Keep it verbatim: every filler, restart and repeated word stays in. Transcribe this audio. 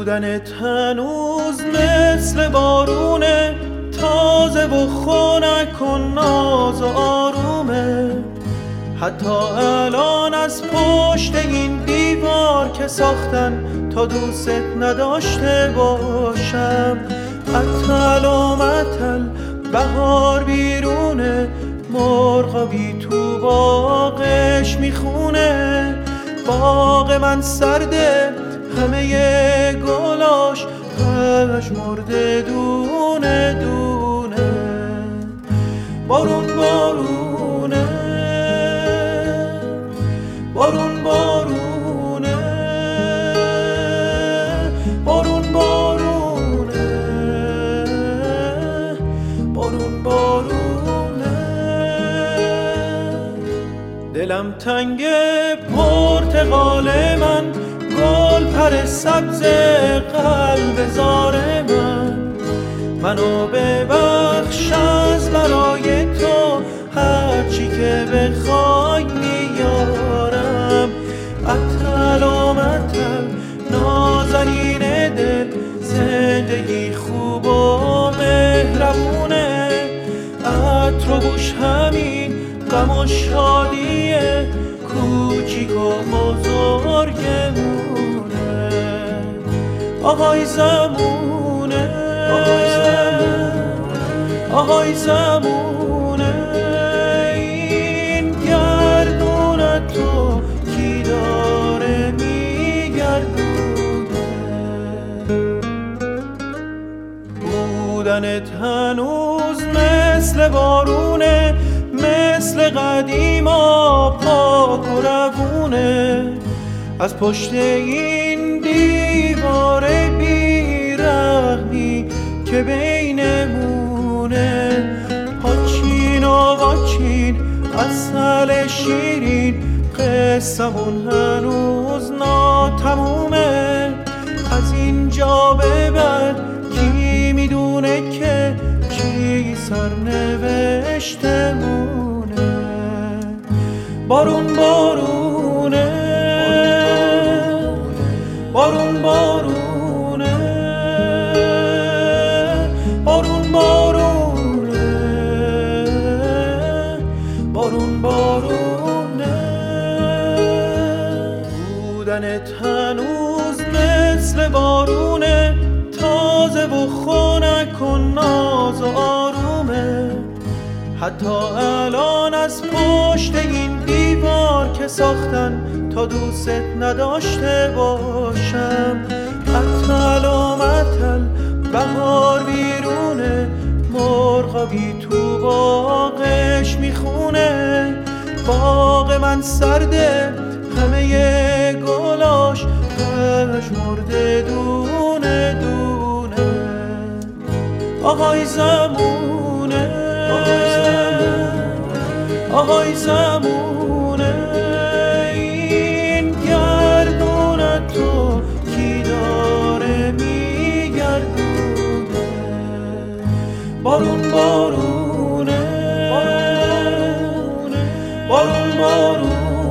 بودنت هنوز مثل بارونه، تازه و خنک و ناز و آرومه. حتی الان از پشت این دیوار که ساختن تا دوست نداشته باشم، اتل و متل بهار بیرونه، مرغا بی تو باغش میخونه. باغ من سرده همه گلاش پژمرده دونه دونه. بارون بارونه بارون بارونه بارون بارونه بارون بارونه. دلم تنگ پرتقال من، گل پر سبز قلب زار من. منو ببخش از برای تو، هرچی که بخوای میارم. اتل و متل نازنین دل، زندگی خوب و مهربونه. عطر و بوش همین غم و شادیه، کوچیک و بزرگمونه. آهای زمونه آهای زمونه، این گردون تو کی داره میگردونه. بودنت هنوز مثل بارونه، مثل قدیما پاک و روونه. از پشت این دیوار بیرحمی که بینمونه، پاچین و واچین عسل شیرین، قصمون هنوز ناتمومه. از اینجا به بعد کی میدونه که چی سرنوشتمونه. بارون بارونه بارون بارونه بارون بارونه بارون بارونه. بودنت هنوز مثل بارونه، تازه و خنک و ناز و آرومه. حتی الان از پشت این دیوار که ساختن تا دوست نداشته باشم، اتل و متل بهار بیرونه، مرغا بی تو باغش میخونه. باغ من سرده همه گلاش پژمرده دونه دونه. آهای زمونه آهای زمونه، این گردون تو کی داره میگردونه. بارون بارونه بارون بارونه